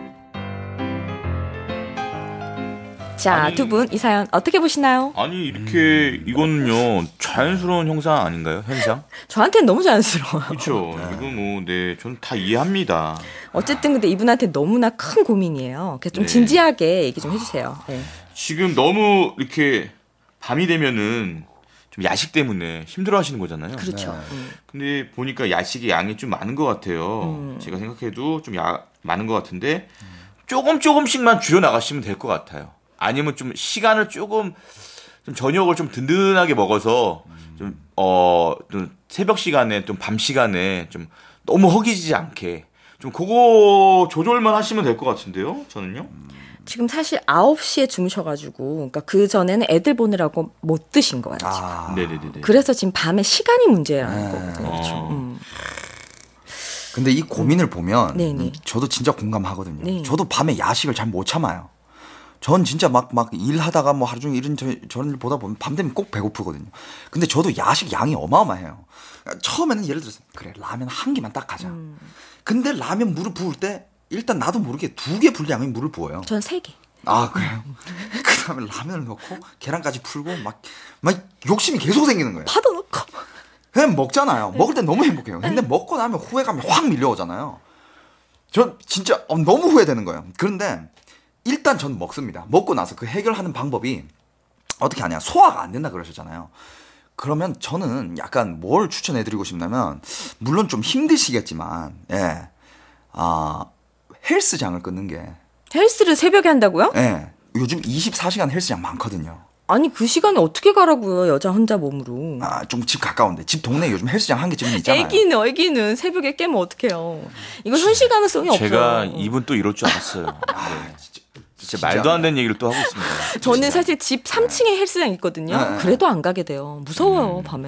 B: 자,
A: 아니,
B: 두 분 이 사연 어떻게 보시나요?
A: 아니 이렇게 이거는요 자연스러운 형상 아닌가요? 현상?
B: 저한테는 너무 자연스러워요.
A: 그렇죠. 이거 뭐 네, 저는 다 이해합니다.
B: 어쨌든 근데 이분한테 너무나 큰 고민이에요. 그래서 좀
A: 네.
B: 진지하게 얘기 좀 해주세요. 네.
A: 지금 너무 이렇게 밤이 되면은 좀 야식 때문에 힘들어하시는 거잖아요.
B: 그렇죠.
C: 네.
B: 음.
A: 근데 보니까 야식의 양이 좀 많은 것 같아요.
B: 음.
A: 제가 생각해도 좀 야, 많은 것 같은데 조금 조금씩만 줄여 나가시면 될 것 같아요. 아니면 좀 시간을 조금 좀 저녁을 좀 든든하게 먹어서 좀 어 좀 새벽 시간에 좀 밤 시간에 좀 너무 허기지지 않게 좀 그거 조절만 하시면 될 것 같은데요. 저는요.
B: 지금 사실 아홉 시에 주무셔가지고, 그러니까 그 전에는 애들 보느라고 못 드신 거예요. 지금.
C: 아,
A: 네네네.
B: 그래서 지금 밤에 시간이 문제라는
C: 네.
B: 거거든요. 그렇죠.
A: 어.
B: 음.
C: 근데 이 고민을 보면
B: 네네.
C: 음, 저도 진짜 공감하거든요.
B: 네.
C: 저도 밤에 야식을 잘 못 참아요. 전 진짜 막, 막 일하다가 뭐 하루 종일 이런 저- 저런 일 보다 보면 밤 되면 꼭 배고프거든요. 근데 저도 야식 양이 어마어마해요. 처음에는 예를 들어서 그래 라면 한 개만 딱 가자.
B: 음.
C: 근데 라면 물을 부을 때 일단 나도 모르게 두 개 분량의 물을 부어요.
B: 전 세 개.
C: 아 그래요? 그 다음에 라면을 넣고 계란까지 풀고 막, 막 욕심이 계속 생기는 거예요.
B: 파도 넣고.
C: 그냥 먹잖아요. 먹을 땐 너무 행복해요. 근데 먹고 나면 후회감이 확 밀려오잖아요. 전 진짜 어, 너무 후회되는 거예요. 그런데 일단 전 먹습니다. 먹고 나서 그 해결하는 방법이 어떻게 하냐. 소화가 안 된다 그러셨잖아요. 그러면 저는 약간 뭘 추천해드리고 싶냐면 물론 좀 힘드시겠지만 예, 아 헬스장을 끊는 게
B: 헬스를 새벽에 한다고요?
C: 예, 요즘 이십사 시간 헬스장 많거든요.
B: 아니 그 시간에 어떻게 가라고요, 여자 혼자 몸으로.
C: 아, 좀 집 가까운데 집 동네에 요즘 헬스장 한 개쯤은 있잖아요.
B: 애기는 애기는 새벽에 깨면 어떡해요. 이거 현실 가능성이 없어요.
A: 제가 이분 또 이럴 줄 알았어요.
C: 아,
A: 네.
C: 진짜,
A: 진짜 말도 안 되는 얘기를 또 하고 있습니다.
B: 저는 사실 집 삼 층에 헬스장 있거든요.
C: 네.
B: 그래도 안 가게 돼요. 무서워요, 밤에.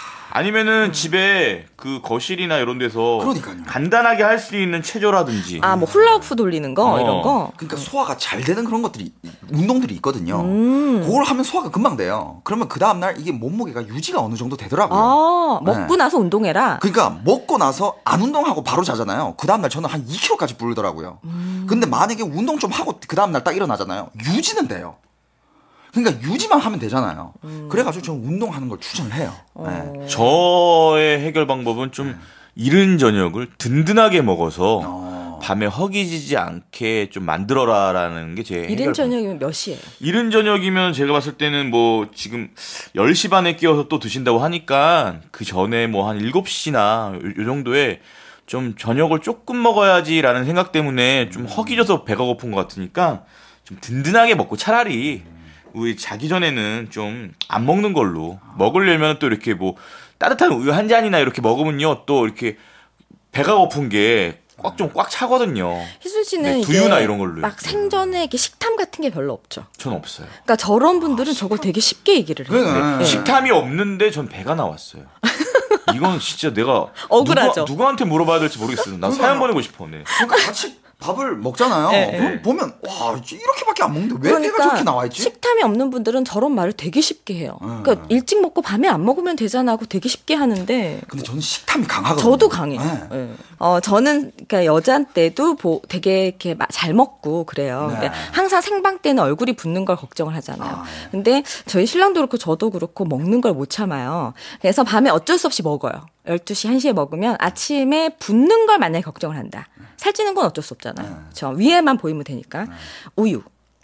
A: 아니면은 집에 그 거실이나 이런 데서
C: 그러니까요.
A: 간단하게 할 수 있는 체조라든지
B: 아, 뭐 훌라후프 돌리는 거
A: 어.
B: 이런 거.
C: 그러니까 소화가 잘 되는 그런 것들이 운동들이 있거든요.
B: 음.
C: 그걸 하면 소화가 금방 돼요. 그러면 그 다음 날 이게 몸무게가 유지가 어느 정도 되더라고요.
B: 아, 먹고
C: 네.
B: 나서 운동해라.
C: 그러니까 먹고 나서 안 운동하고 바로 자잖아요. 그 다음 날 저는 한 이 킬로그램까지 불더라고요.
B: 음.
C: 근데 만약에 운동 좀 하고 그 다음 날 딱 일어나잖아요. 유지는 돼요. 그러니까 유지만 하면 되잖아요. 그래가지고 저는 운동하는 걸 추천을 해요.
B: 어.
C: 네.
A: 저의 해결 방법은 좀 이른 저녁을 든든하게 먹어서
C: 어.
A: 밤에 허기지지 않게 좀 만들어라라는 게 제 해결
B: 이른
A: 방법.
B: 저녁이면 몇 시예요?
A: 이른 저녁이면 제가 봤을 때는 뭐 지금 열 시 반에 끼워서 또 드신다고 하니까 그 전에 뭐 한 일곱 시나 요, 요 정도에 좀 저녁을 조금 먹어야지라는 생각 때문에 좀 허기져서 배가 고픈 것 같으니까 좀 든든하게 먹고 차라리 우리 자기 전에는 좀 안 먹는 걸로 먹으려면 또 이렇게 뭐 따뜻한 우유 한 잔이나 이렇게 먹으면요 또 이렇게 배가 고픈 게 꽉 좀 꽉 차거든요.
B: 희순 씨는
A: 네,
B: 이게
A: 두유나 이런 걸로.
B: 막 생전에 이렇게 식탐 같은 게 별로 없죠.
A: 전 없어요.
B: 그러니까 저런 분들은 저걸 되게 쉽게 얘기를 해요.
C: 네.
B: 네.
A: 식탐이 없는데 전 배가 나왔어요. 이건 진짜 내가
B: 억울하죠.
A: 누가, 누구한테 물어봐야 될지 모르겠어요. 나 사연 보내고 싶어. 네.
C: 그러니까 같이 밥을 먹잖아요.
B: 네.
C: 그럼 보면 와 이렇게밖에 안 먹는데 왜
B: 그러니까
C: 배가 저렇게 나와 있지?
B: 식탐이 없는 분들은 저런 말을 되게 쉽게 해요.
C: 음.
B: 그러니까 일찍 먹고 밤에 안 먹으면 되잖아 하고 되게 쉽게 하는데
C: 근데 저는 식탐이 강하거든요.
B: 저도 강해요.
C: 네.
B: 네. 어, 저는 그러니까 여자 때도 보, 되게 이렇게 마- 잘 먹고 그래요.
C: 네.
B: 근데 항상 생방 때는 얼굴이 붓는 걸 걱정을 하잖아요.
C: 아, 네.
B: 근데 저희 신랑도 그렇고 저도 그렇고 먹는 걸 못 참아요. 그래서 밤에 어쩔 수 없이 먹어요. 열두 시, 한 시에 먹으면 아침에 붓는 걸 만약에 걱정을 한다. 살찌는 건 어쩔 수 없잖아요. 그렇죠? 위에만 보이면 되니까. 우유.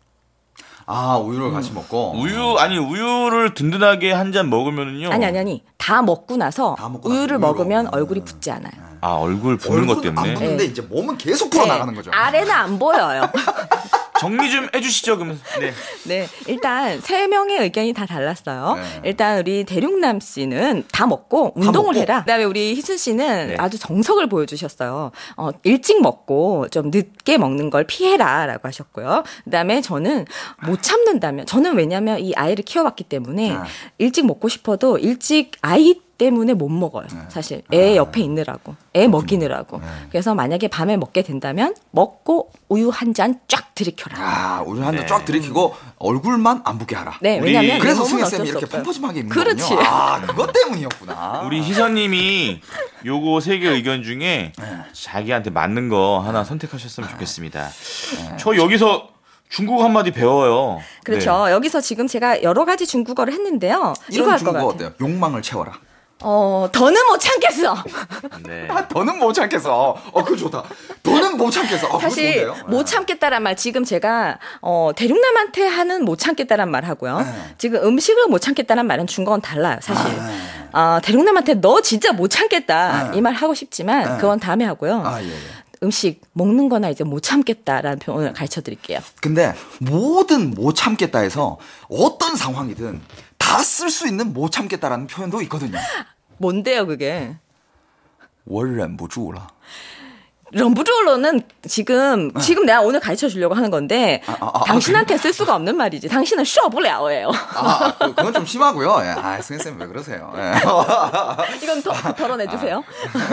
C: 아 우유를 같이
B: 음.
C: 먹고
A: 우유 아니 우유를 든든하게 한 잔 먹으면은요.
B: 아니 아니 아니. 다 먹고 나서
C: 다 먹고 나서
B: 우유를
C: 우유로.
B: 먹으면
C: 음.
B: 얼굴이 붓지 않아요.
A: 아 얼굴 보는 것
C: 얼굴은
A: 때문에.
C: 안 보는데
B: 네.
C: 이제 몸은 계속 풀어 나가는
B: 네.
C: 거죠.
B: 아래는 안 보여요.
A: 정리 좀 해주시죠 그러면. 네.
B: 네, 일단 세 명의 의견이 다 달랐어요.
C: 네.
B: 일단 우리 대륙남 씨는 다 먹고 운동을
C: 먹고?
B: 해라. 그다음에 우리 희순 씨는
A: 네.
B: 아주 정석을 보여주셨어요. 어, 일찍 먹고 좀 늦게 먹는 걸 피해라라고 하셨고요. 그다음에 저는 못 참는다면 저는 왜냐하면 이 아이를 키워봤기 때문에
C: 네.
B: 일찍 먹고 싶어도 일찍 아이 때문에 못 먹어요. 사실 애 옆에 있느라고, 애 먹이느라고. 그래서 만약에 밤에 먹게 된다면 먹고 우유 한 잔 쫙 들이켜라.
C: 아 우유 한 잔
A: 네.
C: 쫙 들이키고 얼굴만 안 붓게 하라.
B: 네,
A: 우리-
B: 왜냐하면
C: 그래서
B: 내 몸은
C: 승혜
B: 어쩔
C: 쌤이
B: 수
C: 이렇게
B: 없어요.
C: 펑퍼짐하게 입는
B: 그렇지.
C: 거군요. 아 그것 때문이었구나.
A: 우리 희선님이 요거 세 개 의견 중에 자기한테 맞는 거 하나 선택하셨으면 좋겠습니다. 저 여기서 중국어 한마디 배워요.
B: 그렇죠. 여기서 지금 제가 여러 가지 중국어를 했는데요. 이거
C: 이런
B: 할 것
C: 중국어
B: 같아요.
C: 어때요? 욕망을 채워라.
B: 어, 더는 못 참겠어.
A: 네.
C: 아, 더는 못 참겠어. 어, 그거 좋다. 더는 못 참겠어. 어, 그거
B: 사실
C: 좋은데요?
B: 못 참겠다란 말 지금 제가 어, 대륙남한테 하는 못 참겠다란 말 하고요.
C: 네.
B: 지금 음식을 못 참겠다는 말은 중국어는 달라요. 사실.
C: 네.
B: 어, 대륙남한테 너 진짜 못 참겠다
C: 네.
B: 이 말 하고 싶지만
C: 네.
B: 그건 다음에 하고요.
C: 아, 예, 예.
B: 음식 먹는 거나 이제 못 참겠다라는 표현을 가르쳐 드릴게요.
C: 근데 모든 못 참겠다 해서 어떤 상황이든 다 쓸 수 있는 못 참겠다라는 표현도 있거든요.
B: 뭔데요, 그게?
C: 我忍不住了.
B: 럼부르로는 지금 지금 내가 오늘 가르쳐 주려고 하는 건데
C: 아, 아, 아,
B: 당신한테 쓸 수가 없는 말이지. 당신은 쇼不了예요.
C: 아, 그- 그건 좀 심하고요. 예. 아, 승혜쌤 왜 그러세요? 예.
B: 이건 더 덜어내 주세요.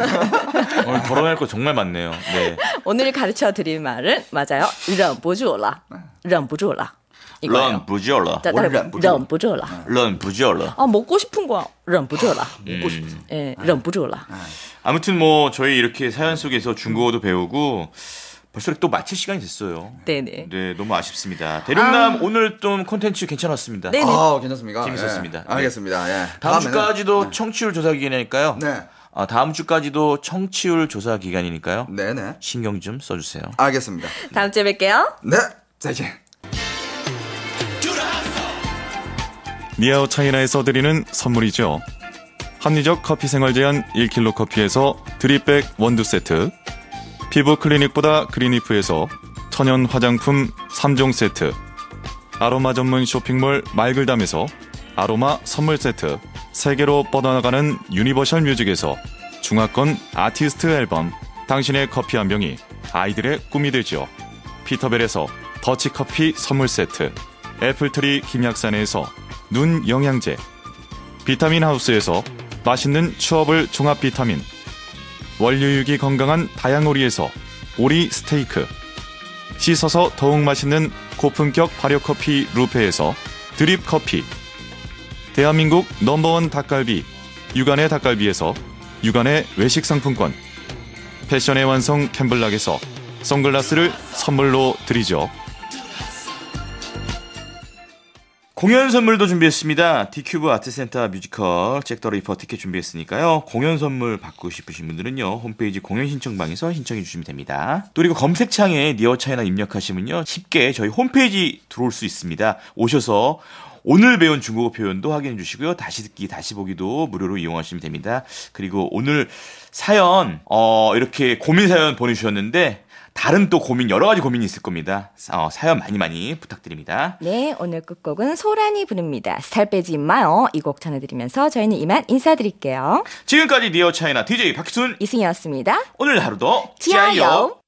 A: 오늘 덜어낼 거 정말 많네요. 네.
B: 오늘 가르쳐 드릴 말은 맞아요. 忍不住了. 忍不住了. 이거예요.
A: 런 부지얼라.
B: 자, 따라
C: 忍不住了.
B: 忍不住了.
A: 런 부지얼라.
B: 아, 먹고 싶은 거야. 忍不住了.
C: 먹고 싶어서.
B: 예, 忍不住了.
A: 아무튼 뭐 저희 이렇게 사연 속에서 중국어도 배우고 벌써 또 마칠 시간이 됐어요.
B: 네네.
A: 네, 너무 아쉽습니다. 대륙남 오늘 좀 콘텐츠 괜찮았습니다.
B: 네.
C: 아, 괜찮습니까?
A: 재밌었습니다.
C: 예.
A: 네.
C: 알겠습니다. 예.
A: 다음
C: 다음에는-
A: 주까지도 청취율 조사 기간이니까요.
C: 네.
A: 아, 다음 주까지도 청취율 조사 기간이니까요.
C: 네, 네.
A: 신경 좀 써주세요.
C: 알겠습니다.
B: 다음 주에 뵐게요.
C: 네. 再见.
G: 니아오 차이나에서 드리는 선물이죠. 합리적 커피 생활 제한 일 킬로그램 커피에서 드립백 원두 세트, 피부 클리닉보다 그린리프에서 천연 화장품 삼 종 세트, 아로마 전문 쇼핑몰 말글담에서 아로마 선물 세트, 세계로 뻗어나가는 유니버셜 뮤직에서 중화권 아티스트 앨범, 당신의 커피 한 병이 아이들의 꿈이 되죠. 피터벨에서 더치커피 선물 세트, 애플트리 김약산에서 눈 영양제, 비타민 하우스에서 맛있는 추어블 종합 비타민, 원료육이 건강한 다양오리에서 오리 스테이크, 씻어서 더욱 맛있는 고품격 발효커피 루페에서 드립 커피, 대한민국 넘버원 닭갈비 육안의 닭갈비에서 육안의 외식 상품권, 패션의 완성 캠블락에서 선글라스를 선물로 드리죠.
A: 공연 선물도 준비했습니다. 디큐브 아트센터 뮤지컬 잭 더 리퍼 티켓 준비했으니까요. 공연 선물 받고 싶으신 분들은요. 홈페이지 공연 신청방에서 신청해 주시면 됩니다. 또 그리고 검색창에 니어 차이나 입력하시면요. 쉽게 저희 홈페이지 들어올 수 있습니다. 오셔서 오늘 배운 중국어 표현도 확인해 주시고요. 다시 듣기, 다시 보기도 무료로 이용하시면 됩니다. 그리고 오늘 사연 어, 이렇게 고민 사연 보내주셨는데 다른 또 고민, 여러 가지 고민이 있을 겁니다. 어, 사연 많이 많이 부탁드립니다.
B: 네, 오늘 끝곡은 소란이 부릅니다. 살 빼지 마요. 이 곡 전해드리면서 저희는 이만 인사드릴게요.
A: 지금까지 니어 차이나 디제이 박희순
B: 이승이었습니다.
A: 오늘 하루도
B: 지아요.